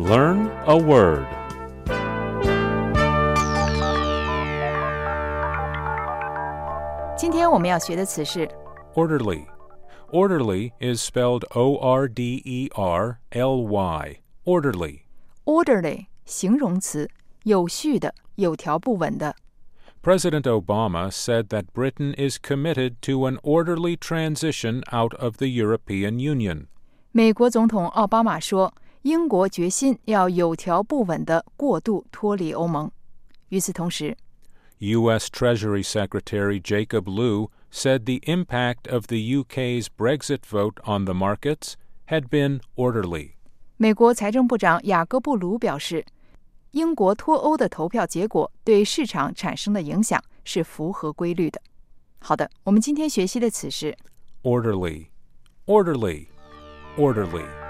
Learn a word. 今天我们要学的词是 Orderly. Orderly is spelled O-R-D-E-R-L-Y. Orderly. orderly 形容词，有序的，有条不紊的。 President Obama said that Britain is committed to an orderly transition out of the European Union. 美国总统奥巴马说，英国决心要有条不紊地过渡脱离欧盟。与此同时 U.S. Treasury Secretary Jacob Lew said the impact of the UK's Brexit vote on the markets had been orderly. 美国财政部长雅各布鲁表示，英国脱欧的投票结果对市场产生的影响是符合规律的。好的，我们今天学习的词是 Orderly. Orderly. Orderly.